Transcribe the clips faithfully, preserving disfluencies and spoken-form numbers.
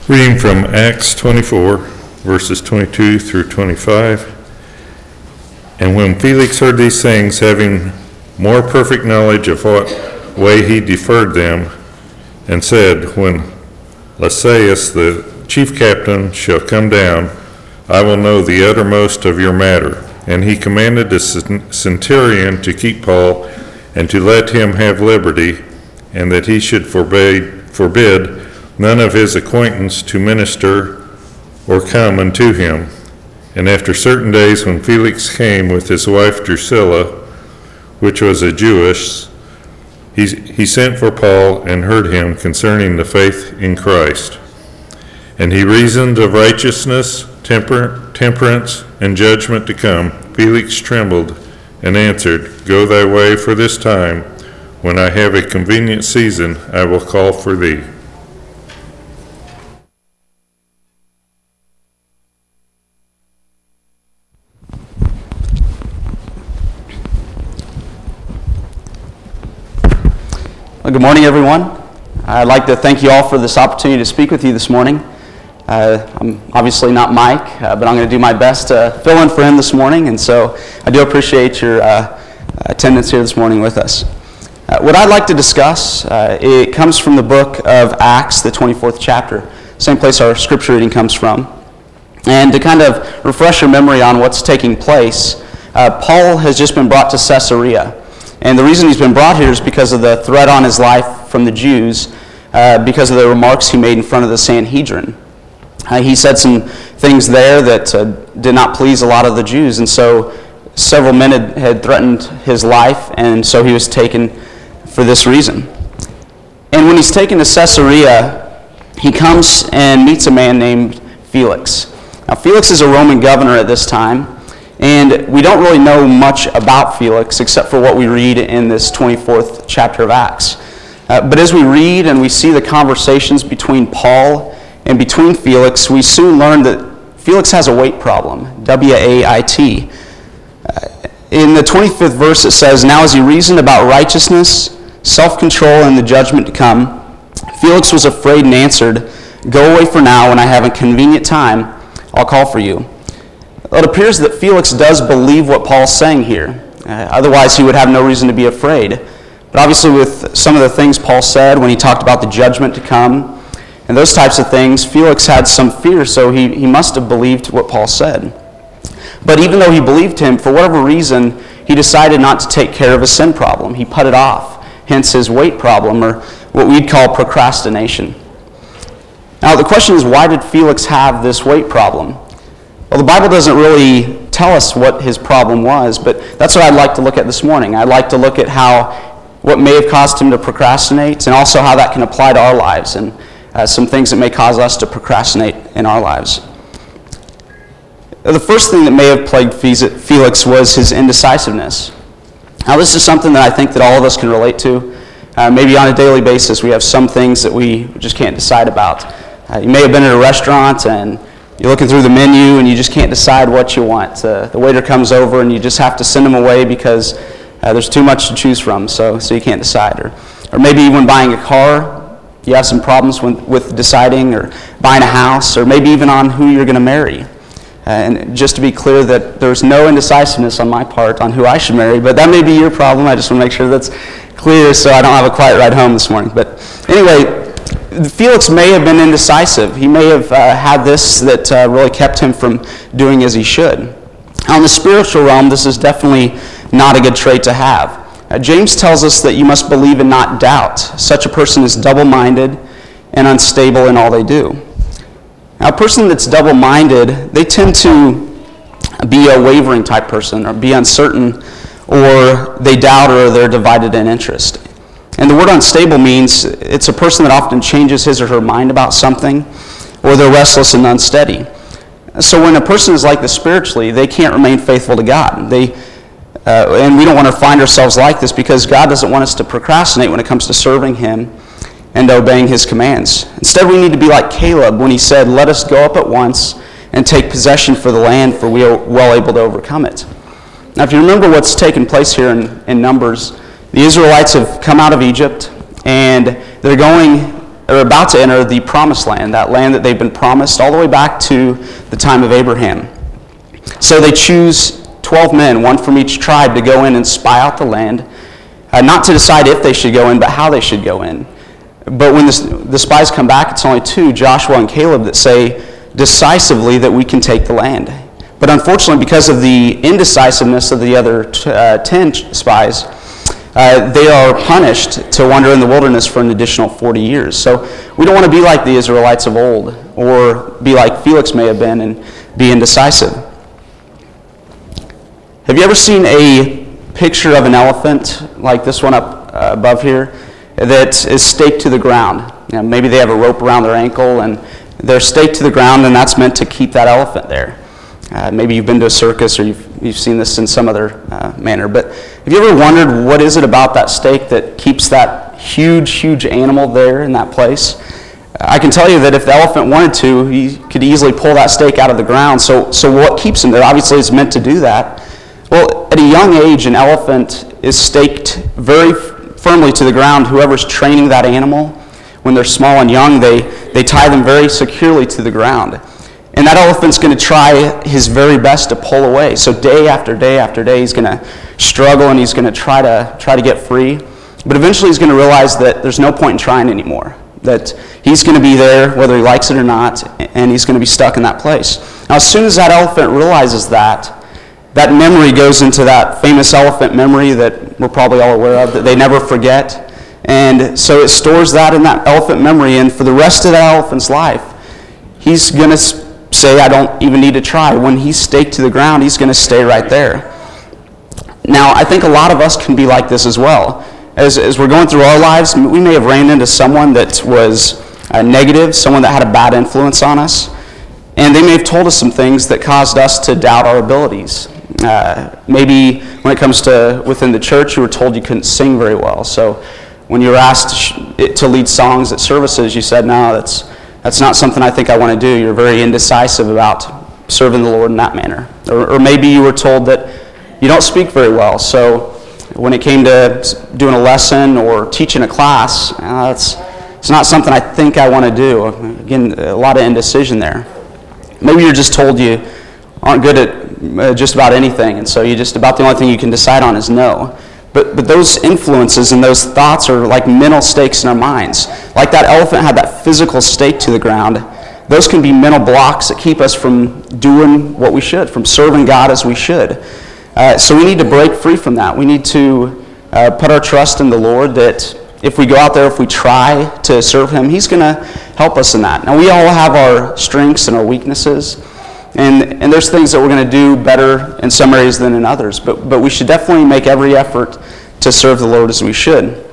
Reading from Acts twenty-four, verses twenty-two through twenty-five. And when Felix heard these things, having more perfect knowledge of what way he deferred them, and said, When Lysias the chief captain shall come down, I will know the uttermost of your matter. And he commanded the centurion to keep Paul, and to let him have liberty, and that he should forbid, forbid none of his acquaintance to minister or come unto him. And after certain days, when Felix came with his wife Drusilla, which was a Jewess, he, he sent for Paul and heard him concerning the faith in Christ. And he reasoned of righteousness, temper, temperance, and judgment to come. Felix trembled and answered, Go thy way for this time. When I have a convenient season, I will call for thee. Well, good morning, everyone. I'd like to thank you all for this opportunity to speak with you this morning. Uh, I'm obviously not Mike, uh, but I'm going to do my best to fill in for him this morning, and so I do appreciate your uh, attendance here this morning with us. Uh, what I'd like to discuss, uh, it comes from the book of Acts, the twenty-fourth chapter, same place our scripture reading comes from. And to kind of refresh your memory on what's taking place, uh, Paul has just been brought to Caesarea. And the reason he's been brought here is because of the threat on his life from the Jews, uh, because of the remarks he made in front of the Sanhedrin. Uh, he said some things there that uh, did not please a lot of the Jews, and so several men had, had threatened his life, and so he was taken for this reason. And when he's taken to Caesarea, he comes and meets a man named Felix. Now, Felix is a Roman governor at this time, and we don't really know much about Felix except for what we read in this twenty-fourth chapter of Acts. Uh, but as we read and we see the conversations between Paul and between Felix, we soon learn that Felix has a weight problem, W A I T. Uh, in the twenty-fifth verse it says, Now as he reasoned about righteousness, self-control, and the judgment to come, Felix was afraid and answered, Go away for now, when I have a convenient time, I'll call for you. Well, it appears that Felix does believe what Paul's saying here. Uh, otherwise, he would have no reason to be afraid. But obviously, with some of the things Paul said when he talked about the judgment to come and those types of things, Felix had some fear, so he, he must have believed what Paul said. But even though he believed him, for whatever reason, he decided not to take care of a sin problem. He put it off, hence his weight problem, or what we'd call procrastination. Now, the question is, why did Felix have this weight problem? Well, the Bible doesn't really tell us what his problem was, but that's what I'd like to look at this morning. I'd like to look at how, what may have caused him to procrastinate, and also how that can apply to our lives, and uh, some things that may cause us to procrastinate in our lives. The first thing that may have plagued Felix was his indecisiveness. Now, this is something that I think that all of us can relate to. Uh, maybe on a daily basis, we have some things that we just can't decide about. Uh, you may have been at a restaurant and you're looking through the menu and you just can't decide what you want. Uh, the waiter comes over and you just have to send him away because uh, there's too much to choose from, so so you can't decide. Or, or maybe when buying a car, you have some problems with, with deciding, or buying a house, or maybe even on who you're going to marry. Uh, and just to be clear that there's no indecisiveness on my part on who I should marry, but that may be your problem. I just want to make sure that's clear so I don't have a quiet ride home this morning. But anyway, Felix may have been indecisive. He may have uh, had this that uh, really kept him from doing as he should. Now, in the spiritual realm, this is definitely not a good trait to have. Uh, James tells us that you must believe and not doubt. Such a person is double-minded and unstable in all they do. Now, a person that's double-minded, they tend to be a wavering type person, or be uncertain, or they doubt, or they're divided in interest. And the word unstable means it's a person that often changes his or her mind about something, or they're restless and unsteady. So when a person is like this spiritually, they can't remain faithful to God. They, uh, and we don't want to find ourselves like this, because God doesn't want us to procrastinate when it comes to serving Him and obeying His commands. Instead, we need to be like Caleb when he said, Let us go up at once and take possession for the land, for we are well able to overcome it. Now, if you remember what's taken place here in, in Numbers, the Israelites have come out of Egypt, and they're going are about to enter the promised land, that land that they've been promised all the way back to the time of Abraham. So they choose twelve men, one from each tribe, to go in and spy out the land, uh, not to decide if they should go in, but how they should go in. But when the, the spies come back, it's only two, Joshua and Caleb, that say decisively that we can take the land. But unfortunately, because of the indecisiveness of the other t- uh, ten spies, uh, they are punished to wander in the wilderness for an additional forty years. So we don't want to be like the Israelites of old, or be like Felix may have been and be indecisive. Have you ever seen a picture of an elephant like this one up uh, above here that is staked to the ground? You know, maybe they have a rope around their ankle and they're staked to the ground, and that's meant to keep that elephant there. Uh, maybe you've been to a circus, or you've, you've seen this in some other uh, manner. But have you ever wondered what is it about that stake that keeps that huge, huge animal there in that place? I can tell you that if the elephant wanted to, he could easily pull that stake out of the ground. So, so what keeps him there? Obviously, it's meant to do that. Well, at a young age, an elephant is staked very firmly to the ground. Whoever's training that animal, when they're small and young, they, they tie them very securely to the ground. And that elephant's going to try his very best to pull away. So day after day after day, he's going to struggle and he's going to try to try to get free. But eventually he's going to realize that there's no point in trying anymore. That he's going to be there whether he likes it or not, and he's going to be stuck in that place. Now, as soon as that elephant realizes that, that memory goes into that famous elephant memory that we're probably all aware of, that they never forget. And so it stores that in that elephant memory, and for the rest of that elephant's life, he's going to say, I don't even need to try. When he's staked to the ground, he's going to stay right there. Now, I think a lot of us can be like this as well. As, as we're going through our lives, we may have ran into someone that was uh, negative, someone that had a bad influence on us, and they may have told us some things that caused us to doubt our abilities. Uh, maybe when it comes to within the church, you were told you couldn't sing very well. So when you were asked to, sh- to lead songs at services, you said, no, that's that's not something I think I want to do. You're very indecisive about serving the Lord in that manner. Or, or maybe you were told that you don't speak very well. So when it came to doing a lesson or teaching a class, uh, that's it's not something I think I want to do. Again, a lot of indecision there. Maybe you're just told you aren't good at uh, just about anything, and so you just about the only thing you can decide on is no. But but those influences and those thoughts are like mental stakes in our minds. Like that elephant had that physical stake to the ground. Those can be mental blocks that keep us from doing what we should, from serving God as we should. Uh, so we need to break free from that. We need to uh, put our trust in the Lord that if we go out there, if we try to serve Him, He's going to help us in that. Now, we all have our strengths and our weaknesses, and, and there's things that we're going to do better in some areas than in others, but, but we should definitely make every effort to serve the Lord as we should.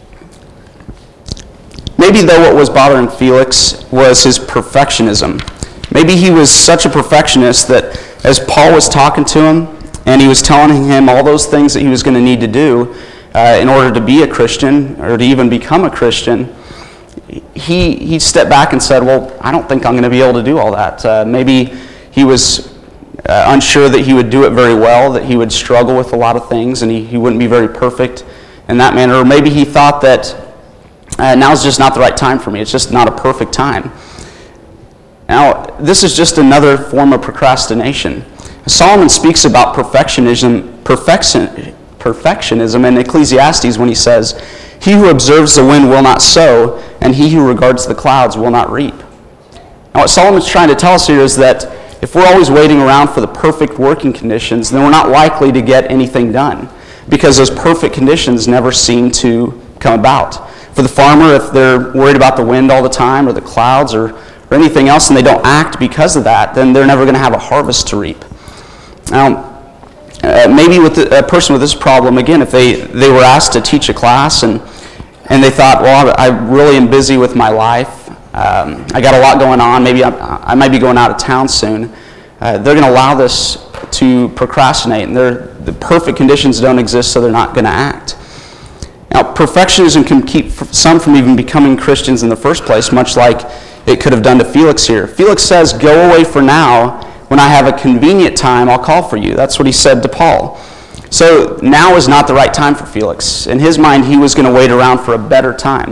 Maybe, though, what was bothering Felix was his perfectionism. Maybe he was such a perfectionist that as Paul was talking to him, and he was telling him all those things that he was going to need to do uh, in order to be a Christian or to even become a Christian, he he stepped back and said, well, I don't think I'm going to be able to do all that. Uh, maybe he was uh, unsure that he would do it very well, that he would struggle with a lot of things, and he, he wouldn't be very perfect in that manner. Or maybe he thought that uh, now's just not the right time for me. It's just not a perfect time. Now, this is just another form of procrastination. Solomon speaks about perfectionism, perfection, perfectionism in Ecclesiastes when he says, he who observes the wind will not sow, and he who regards the clouds will not reap. Now what Solomon's trying to tell us here is that if we're always waiting around for the perfect working conditions, then we're not likely to get anything done, because those perfect conditions never seem to come about. For the farmer, if they're worried about the wind all the time, or the clouds, or, or anything else, and they don't act because of that, then they're never going to have a harvest to reap. Now, uh, maybe with the, a person with this problem, again, if they, they were asked to teach a class and and they thought, well, I really am busy with my life, um, I got a lot going on, maybe I, I might be going out of town soon, uh, they're going to allow this to procrastinate, and the perfect conditions don't exist, so they're not going to act. Now, perfectionism can keep some from even becoming Christians in the first place, much like it could have done to Felix here. Felix says, go away for now. When I have a convenient time, I'll call for you. That's what he said to Paul. So now is not the right time for Felix. In his mind, he was going to wait around for a better time.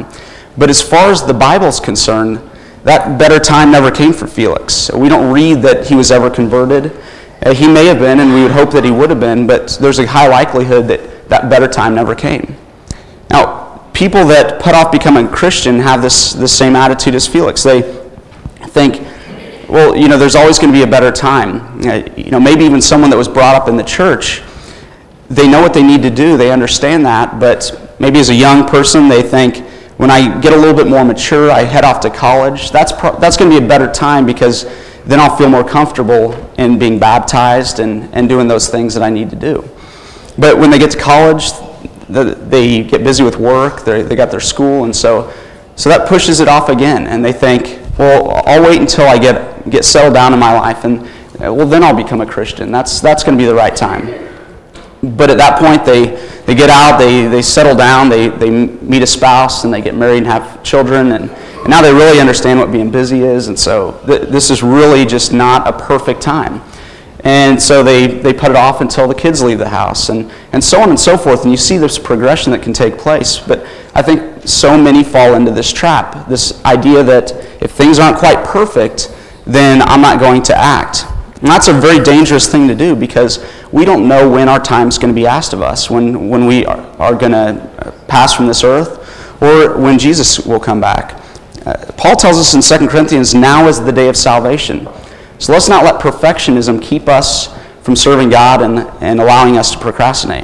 But as far as the Bible's concerned, that better time never came for Felix. We don't read that he was ever converted. Uh, he may have been, and we would hope that he would have been, but there's a high likelihood that that better time never came. Now, people that put off becoming Christian have this, this same attitude as Felix. They think, well, you know, there's always going to be a better time. Uh, you know, maybe even someone that was brought up in the church, they know what they need to do, they understand that, but maybe as a young person they think, when I get a little bit more mature, I head off to college, that's pro- that's going to be a better time because then I'll feel more comfortable in being baptized and, and doing those things that I need to do. But when they get to college, the, they get busy with work, they they got their school, and so so that pushes it off again, and they think, well, I'll wait until I get get settled down in my life, and uh, well, then I'll become a Christian. That's that's going to be the right time. But at that point, they, they get out, they, they settle down, they, they meet a spouse, and they get married and have children, and, and now they really understand what being busy is, and so th- this is really just not a perfect time. And so they, they put it off until the kids leave the house, and, and so on and so forth, and you see this progression that can take place. But I think so many fall into this trap, this idea that if things aren't quite perfect, then I'm not going to act. And that's a very dangerous thing to do because we don't know when our time's going to be asked of us, when, when we are, are going to pass from this earth, or when Jesus will come back. Uh, Paul tells us in Second Corinthians, now is the day of salvation. So let's not let perfectionism keep us from serving God and, and allowing us to procrastinate.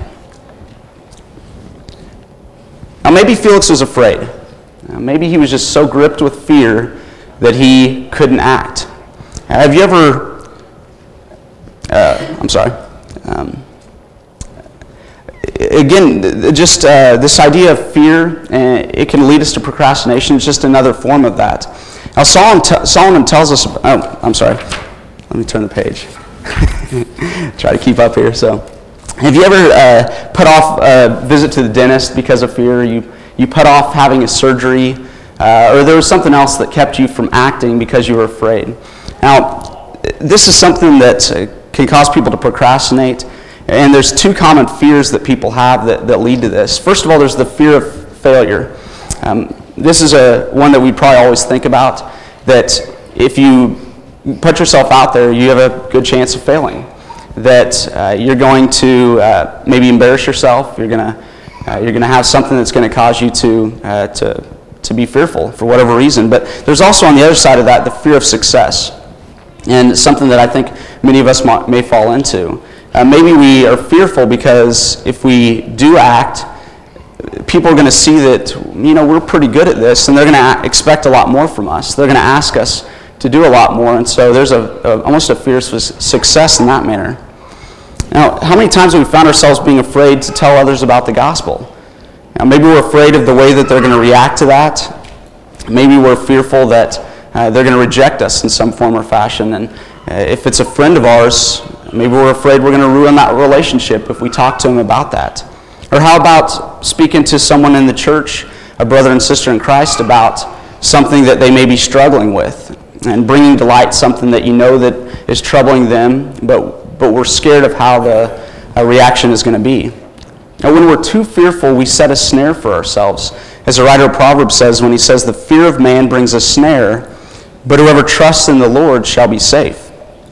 Now maybe Felix was afraid. Uh, maybe he was just so gripped with fear that he couldn't act. Uh, have you ever... Uh, I'm sorry. Um, again, just uh, this idea of fear, uh, it can lead us to procrastination. It's just another form of that. Now, Solomon, t- Solomon tells us, oh, I'm sorry. Let me turn the page. Try to keep up here. So, have you ever uh, put off a visit to the dentist because of fear? You, you put off having a surgery, uh, or there was something else that kept you from acting because you were afraid. Now, this is something that uh, can cause people to procrastinate, and there's two common fears that people have that, that lead to this. First of all, there's the fear of failure. Um, this is a one that we probably always think about, that if you put yourself out there, you have a good chance of failing, that uh, you're going to uh, maybe embarrass yourself, you're going to uh, you're going to have something that's going to cause you to uh, to to be fearful for whatever reason. But there's also on the other side of that the fear of success. And something that I think many of us may fall into. Uh, maybe we are fearful because if we do act, people are going to see that, you know, we're pretty good at this, and they're going to expect a lot more from us. They're going to ask us to do a lot more, and so there's a, a almost a fear of success in that manner. Now, how many times have we found ourselves being afraid to tell others about the gospel? Now, maybe we're afraid of the way that they're going to react to that. Maybe we're fearful that Uh, they're going to reject us in some form or fashion. And uh, if it's a friend of ours, maybe we're afraid we're going to ruin that relationship if we talk to them about that. Or how about speaking to someone in the church, a brother and sister in Christ, about something that they may be struggling with, and bringing to light something that you know that is troubling them, but, but we're scared of how the uh, reaction is going to be. Now, when we're too fearful, we set a snare for ourselves. As the writer of Proverbs says, when he says, the fear of man brings a snare, but whoever trusts in the Lord shall be safe.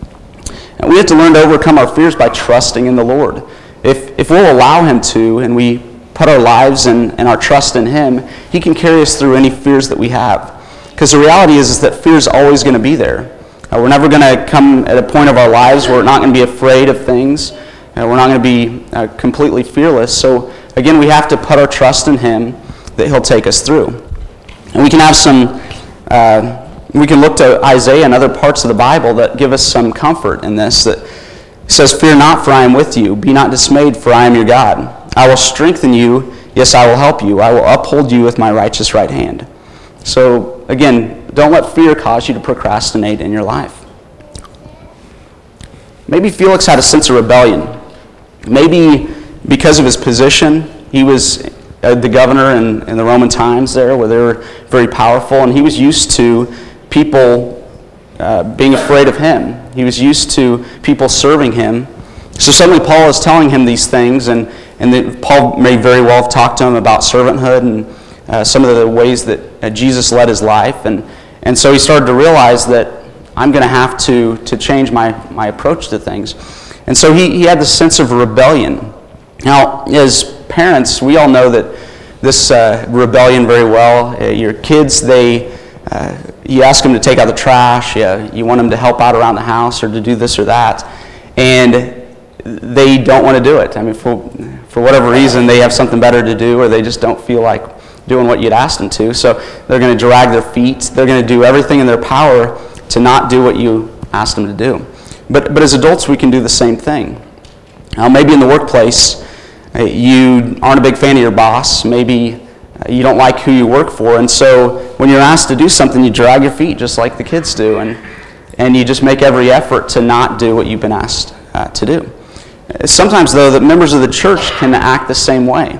And we have to learn to overcome our fears by trusting in the Lord. If if we'll allow him to, and we put our lives and, and our trust in him, he can carry us through any fears that we have. Because the reality is, is that fear is always going to be there. Uh, we're never going to come at a point of our lives where we're not going to be afraid of things. Uh, we're not going to be uh, completely fearless. So again, we have to put our trust in him that he'll take us through. And we can have some... Uh, We can look to Isaiah and other parts of the Bible that give us some comfort in this. That says, fear not, for I am with you. Be not dismayed, for I am your God. I will strengthen you. Yes, I will help you. I will uphold you with my righteous right hand. So, again, don't let fear cause you to procrastinate in your life. Maybe Felix had a sense of rebellion. Maybe because of his position, he was the governor in, in the Roman times there, where they were very powerful, and he was used to people uh, being afraid of him. He was used to people serving him. So suddenly Paul is telling him these things, and, and the, Paul may very well have talked to him about servanthood and uh, some of the ways that uh, Jesus led his life. And, and so he started to realize that I'm going to have to to change my, my approach to things. And so he, he had this sense of rebellion. Now, as parents, we all know that this uh, rebellion very well. Uh, your kids, they uh, you ask them to take out the trash, you, you want them to help out around the house or to do this or that, and they don't want to do it. I mean, for, for whatever reason, they have something better to do, or they just don't feel like doing what you'd asked them to. So they're going to drag their feet. They're going to do everything in their power to not do what you asked them to do. But, but as adults, we can do the same thing. Now, maybe in the workplace, you aren't a big fan of your boss. Maybe you don't like who you work for. And so when you're asked to do something, you drag your feet just like the kids do. And, and you just make every effort to not do what you've been asked uh, to do. Sometimes, though, the members of the church can act the same way.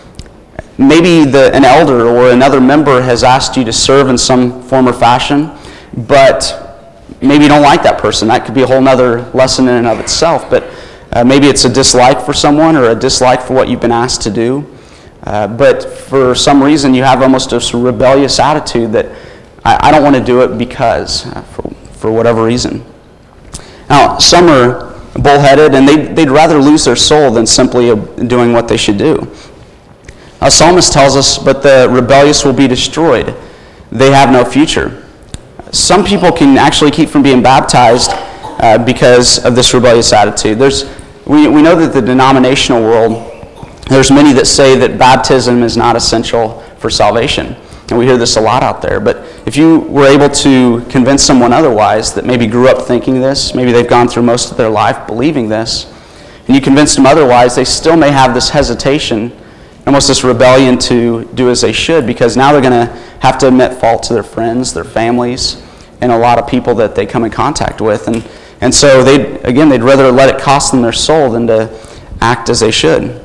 Maybe the, an elder or another member has asked you to serve in some form or fashion, but maybe you don't like that person. That could be a whole other lesson in and of itself. But uh, maybe it's a dislike for someone or a dislike for what you've been asked to do. Uh, but for some reason, you have almost a rebellious attitude that I, I don't want to do it because, uh, for, for whatever reason. Now, some are bullheaded, and they'd, they'd rather lose their soul than simply doing what they should do. A psalmist tells us, but the rebellious will be destroyed. They have no future. Some people can actually keep from being baptized uh, because of this rebellious attitude. There's, we, we know that the denominational world, there's many that say that baptism is not essential for salvation. And we hear this a lot out there. But if you were able to convince someone otherwise that maybe grew up thinking this, maybe they've gone through most of their life believing this, and you convinced them otherwise, they still may have this hesitation, almost this rebellion to do as they should, because now they're going to have to admit fault to their friends, their families, and a lot of people that they come in contact with. And, and so, they again, they'd rather let it cost them their soul than to act as they should.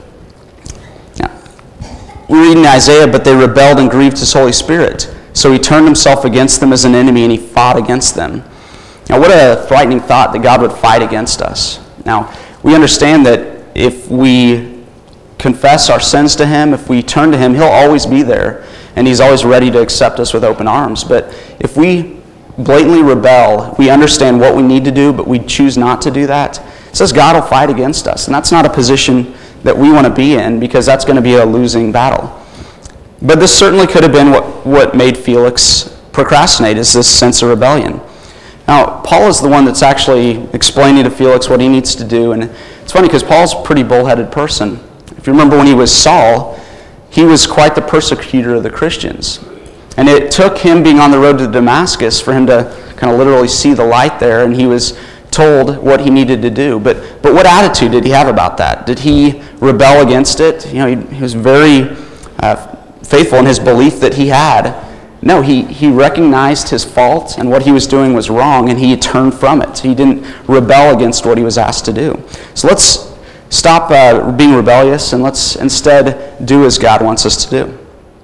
We read in Isaiah, but they rebelled and grieved his Holy Spirit. So he turned himself against them as an enemy, and he fought against them. Now, what a frightening thought that God would fight against us. Now, we understand that if we confess our sins to him, if we turn to him, he'll always be there, and he's always ready to accept us with open arms. But if we blatantly rebel, we understand what we need to do, but we choose not to do that, it says God will fight against us, and that's not a position that we want to be in, because that's going to be a losing battle. But this certainly could have been what, what made Felix procrastinate, is this sense of rebellion. Now, Paul is the one that's actually explaining to Felix what he needs to do, and it's funny because Paul's a pretty bullheaded person. If you remember when he was Saul, he was quite the persecutor of the Christians. And it took him being on the road to Damascus for him to kind of literally see the light there, and he was told what he needed to do. But but what attitude did he have about that? Did he rebel against it? You know, he, he was very uh, faithful in his belief that he had. No, he, he recognized his fault and what he was doing was wrong, and he turned from it. He didn't rebel against what he was asked to do. So let's stop uh, being rebellious, and let's instead do as God wants us to do.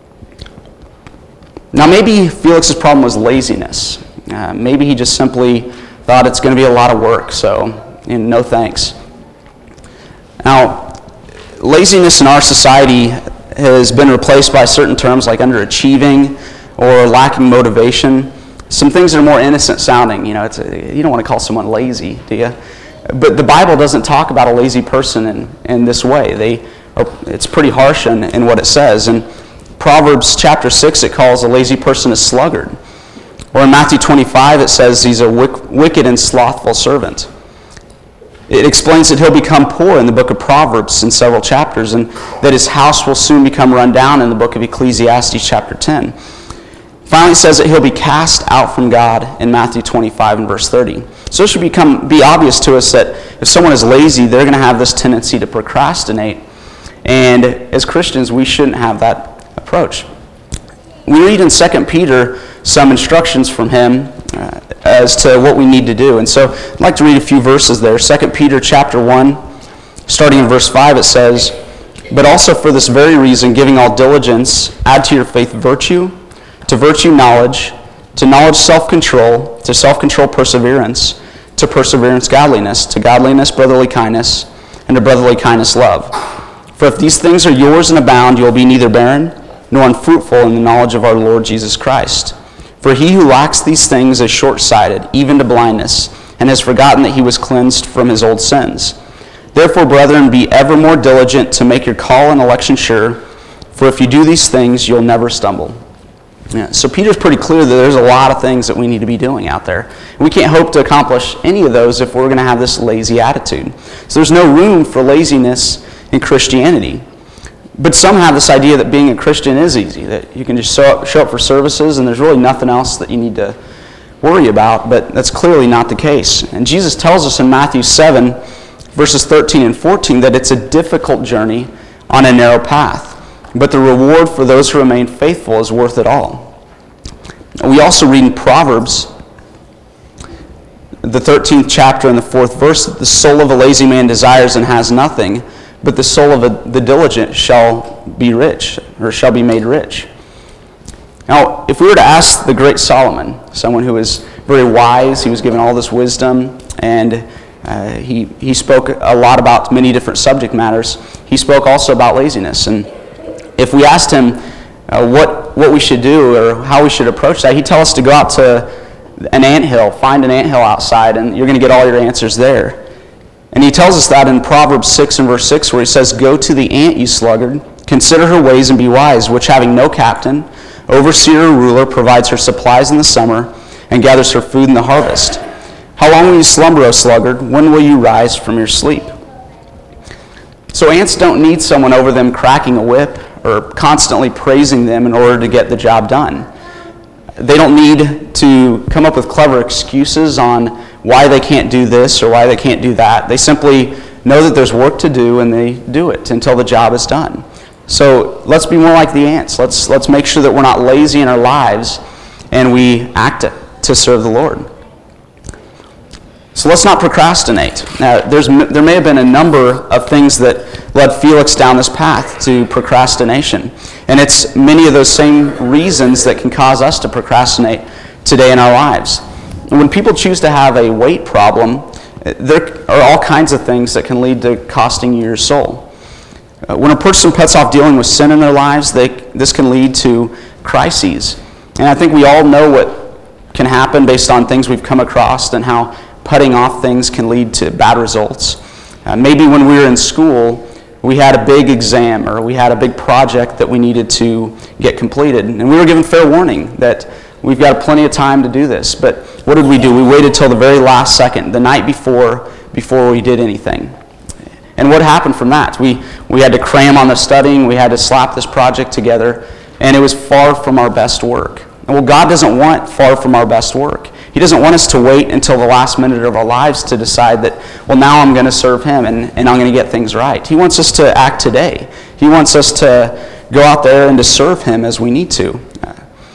Now, maybe Felix's problem was laziness. Uh, maybe he just simply thought it's going to be a lot of work, so you know, no thanks. Now, laziness in our society has been replaced by certain terms like underachieving or lacking motivation. Some things that are more innocent sounding. You know, it's a, you don't want to call someone lazy, do you? But the Bible doesn't talk about a lazy person in, in this way. They are, it's pretty harsh in, in what it says. In Proverbs chapter six, it calls a lazy person a sluggard. Or in Matthew twenty-five, it says he's a wicked and slothful servant. It explains that he'll become poor in the book of Proverbs in several chapters, and that his house will soon become run down in the book of Ecclesiastes chapter ten. Finally, it says that he'll be cast out from God in Matthew twenty-five and verse thirty. So it should become be obvious to us that if someone is lazy, they're going to have this tendency to procrastinate. And as Christians, we shouldn't have that approach. We read in Second Peter some instructions from him uh, as to what we need to do. And so I'd like to read a few verses there. Second Peter chapter one, starting in verse five, it says, "But also for this very reason, giving all diligence, add to your faith virtue, to virtue knowledge, to knowledge self-control, to self-control perseverance, to perseverance godliness, to godliness brotherly kindness, and to brotherly kindness love. For if these things are yours and abound, you will be neither barren nor unfruitful in the knowledge of our Lord Jesus Christ. For he who lacks these things is short-sighted, even to blindness, and has forgotten that he was cleansed from his old sins. Therefore, brethren, be ever more diligent to make your call and election sure, for if you do these things, you'll never stumble. Yeah, so Peter's pretty clear that there's a lot of things that we need to be doing out there. And we can't hope to accomplish any of those if we're going to have this lazy attitude. So there's no room for laziness in Christianity. But some have this idea that being a Christian is easy, that you can just show up, show up for services and there's really nothing else that you need to worry about, but that's clearly not the case. And Jesus tells us in Matthew seven, verses thirteen and fourteen, that it's a difficult journey on a narrow path, but the reward for those who remain faithful is worth it all. We also read in Proverbs, the thirteenth chapter and the fourth verse, that the soul of a lazy man desires and has nothing, but the soul of a, the diligent shall be rich, or shall be made rich. Now, if we were to ask the great Solomon, someone who was very wise, he was given all this wisdom, and uh, he, he spoke a lot about many different subject matters. He spoke also about laziness. And if we asked him uh, what, what we should do or how we should approach that, he'd tell us to go out to an anthill, find an anthill outside, and you're going to get all your answers there. And he tells us that in Proverbs six and verse six, where he says, "Go to the ant, you sluggard, consider her ways and be wise, which having no captain, overseer or ruler, provides her supplies in the summer and gathers her food in the harvest. How long will you slumber, O sluggard? When will you rise from your sleep?" So ants don't need someone over them cracking a whip or constantly praising them in order to get the job done. They don't need to come up with clever excuses on why they can't do this or why they can't do that. They simply know that there's work to do and they do it until the job is done. So let's be more like the ants. Let's let's make sure that we're not lazy in our lives and we act to serve the Lord. So let's not procrastinate. Now, there's there may have been a number of things that led Felix down this path to procrastination. And it's many of those same reasons that can cause us to procrastinate today in our lives. And when people choose to have a weight problem, there are all kinds of things that can lead to costing you your soul. Uh, when a person puts off dealing with sin in their lives, they, this can lead to crises. And I think we all know what can happen based on things we've come across and how putting off things can lead to bad results. Uh, maybe when we were in school, we had a big exam or we had a big project that we needed to get completed. And we were given fair warning that we've got plenty of time to do this. But what did we do? We waited till the very last second, the night before, before we did anything. And what happened from that? We, we had to cram on the studying, we had to slap this project together, and it was far from our best work. And well, God doesn't want far from our best work. He doesn't want us to wait until the last minute of our lives to decide that, well, now I'm going to serve Him and, and I'm going to get things right. He wants us to act today. He wants us to go out there and to serve Him as we need to. Uh,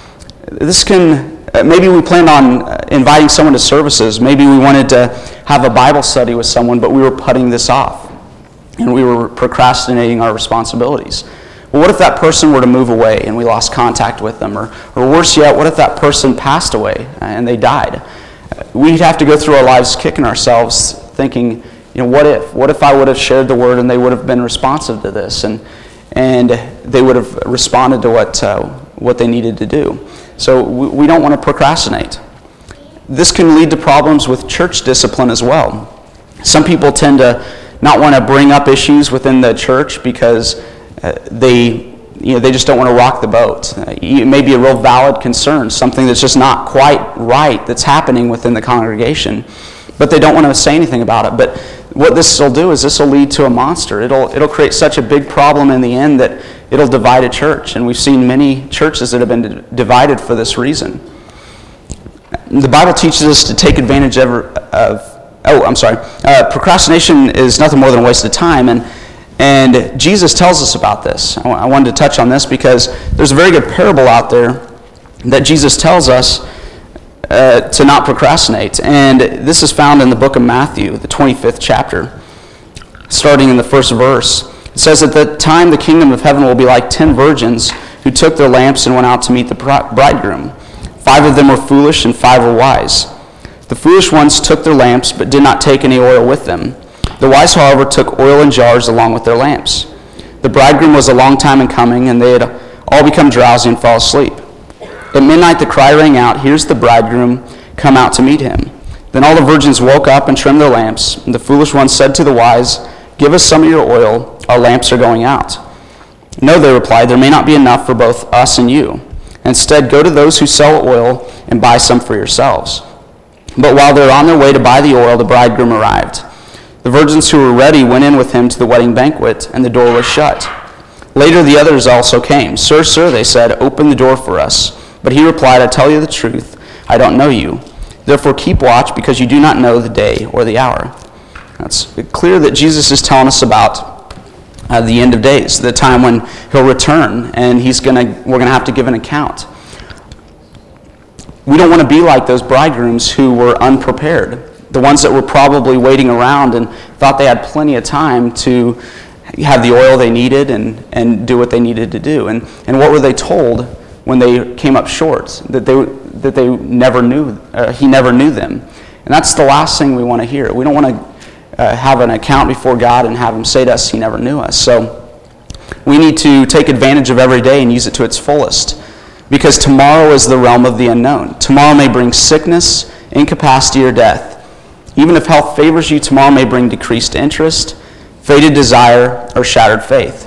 this can, uh, maybe we planned on uh, inviting someone to services. Maybe we wanted to have a Bible study with someone, but we were putting this off. And we were procrastinating our responsibilities. Well, what if that person were to move away and we lost contact with them? Or, or worse yet, what if that person passed away and they died? We'd have to go through our lives kicking ourselves thinking, you know, what if? What if I would have shared the word and they would have been responsive to this and and they would have responded to what, uh, what they needed to do? So we, we don't want to procrastinate. This can lead to problems with church discipline as well. Some people tend to not want to bring up issues within the church because uh, they, you know, they just don't want to rock the boat. Uh, it may be a real valid concern, something that's just not quite right that's happening within the congregation, but they don't want to say anything about it. But what this will do is this will lead to a monster. It'll it'll create such a big problem in the end that it'll divide a church, and we've seen many churches that have been d- divided for this reason. The Bible teaches us to take advantage of, of Oh, I'm sorry. Uh, procrastination is nothing more than a waste of time, and and Jesus tells us about this. I, w- I wanted to touch on this because there's a very good parable out there that Jesus tells us uh, to not procrastinate, and this is found in the book of Matthew, the twenty-fifth chapter, starting in the first verse. It says, "At that time the kingdom of heaven will be like ten virgins who took their lamps and went out to meet the bridegroom. Five of them were foolish and five were wise. The foolish ones took their lamps, but did not take any oil with them. The wise, however, took oil in jars along with their lamps. The bridegroom was a long time in coming, and they had all become drowsy and fall asleep. At midnight the cry rang out, 'Here's the bridegroom, come out to meet him.' Then all the virgins woke up and trimmed their lamps. And the foolish ones said to the wise, 'Give us some of your oil, our lamps are going out.' 'No,' they replied, 'there may not be enough for both us and you. Instead, go to those who sell oil and buy some for yourselves.' But while they were on their way to buy the oil, the bridegroom arrived. The virgins who were ready went in with him to the wedding banquet, and the door was shut. Later the others also came. 'Sir, sir,' they said, 'open the door for us.' But he replied, 'I tell you the truth, I don't know you. Therefore keep watch, because you do not know the day or the hour.'" It's clear that Jesus is telling us about uh, the end of days, the time when he'll return, and he's gonna, we're going to have to give an account. We don't want to be like those bridegrooms who were unprepared, the ones that were probably waiting around and thought they had plenty of time to have the oil they needed and, and do what they needed to do. And, and what were they told when they came up short? That they, that they never knew, uh, he never knew them. And that's the last thing we want to hear. We don't want to uh, have an account before God and have him say to us, he never knew us. So we need to take advantage of every day and use it to its fullest, because tomorrow is the realm of the unknown. Tomorrow may bring sickness, incapacity, or death. Even if health favors you, tomorrow may bring decreased interest, faded desire, or shattered faith.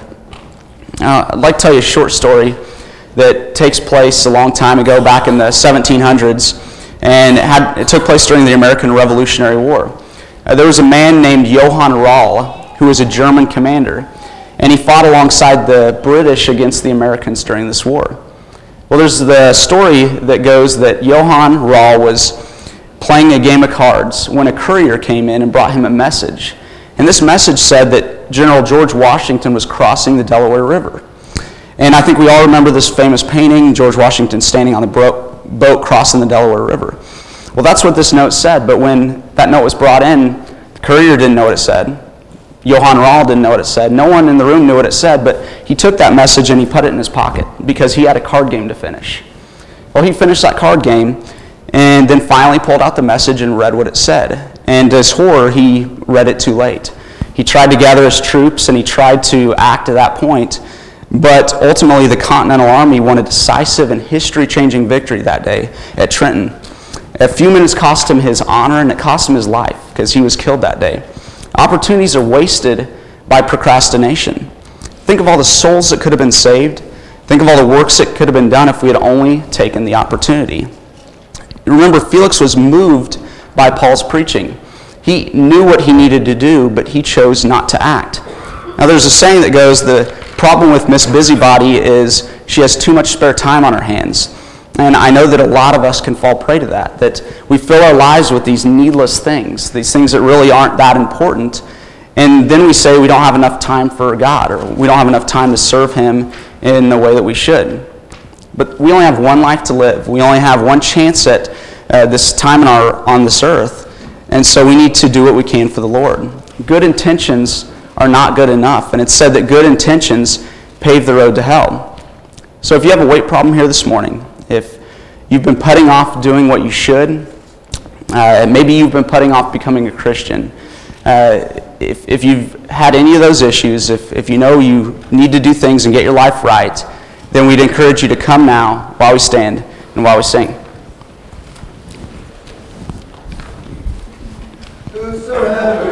Now, I'd like to tell you a short story that takes place a long time ago, back in the seventeen hundreds, and it, had, it took place during the American Revolutionary War. Uh, there was a man named Johann Rall, who was a German commander, and he fought alongside the British against the Americans during this war. Well, there's the story that goes that Johann Rall was playing a game of cards when a courier came in and brought him a message. And this message said that General George Washington was crossing the Delaware River. And I think we all remember this famous painting, George Washington standing on the bro- boat crossing the Delaware River. Well, that's what this note said, but when that note was brought in, the courier didn't know what it said. Johann Rall didn't know what it said. No one in the room knew what it said, but he took that message and he put it in his pocket because he had a card game to finish. Well, he finished that card game and then finally pulled out the message and read what it said. And to his horror, he read it too late. He tried to gather his troops and he tried to act at that point, but ultimately the Continental Army won a decisive and history-changing victory that day at Trenton. A few minutes cost him his honor, and it cost him his life because he was killed that day. Opportunities are wasted by procrastination. Think of all the souls that could have been saved. Think of all the works that could have been done if we had only taken the opportunity. Remember, Felix was moved by Paul's preaching. He knew what he needed to do, but he chose not to act. Now, there's a saying that goes, the problem with Miss Busybody is she has too much spare time on her hands. And I know that a lot of us can fall prey to that, that we fill our lives with these needless things, these things that really aren't that important, and then we say we don't have enough time for God, or we don't have enough time to serve him in the way that we should. But we only have one life to live. We only have one chance at uh, this time in our, on this earth, and so we need to do what we can for the Lord. Good intentions are not good enough, and it's said that good intentions pave the road to hell. So if you have a weight problem here this morning, if you've been putting off doing what you should, uh, maybe you've been putting off becoming a Christian, uh, if, if you've had any of those issues, if, if you know you need to do things and get your life right, then we'd encourage you to come now while we stand and while we sing. Whosoever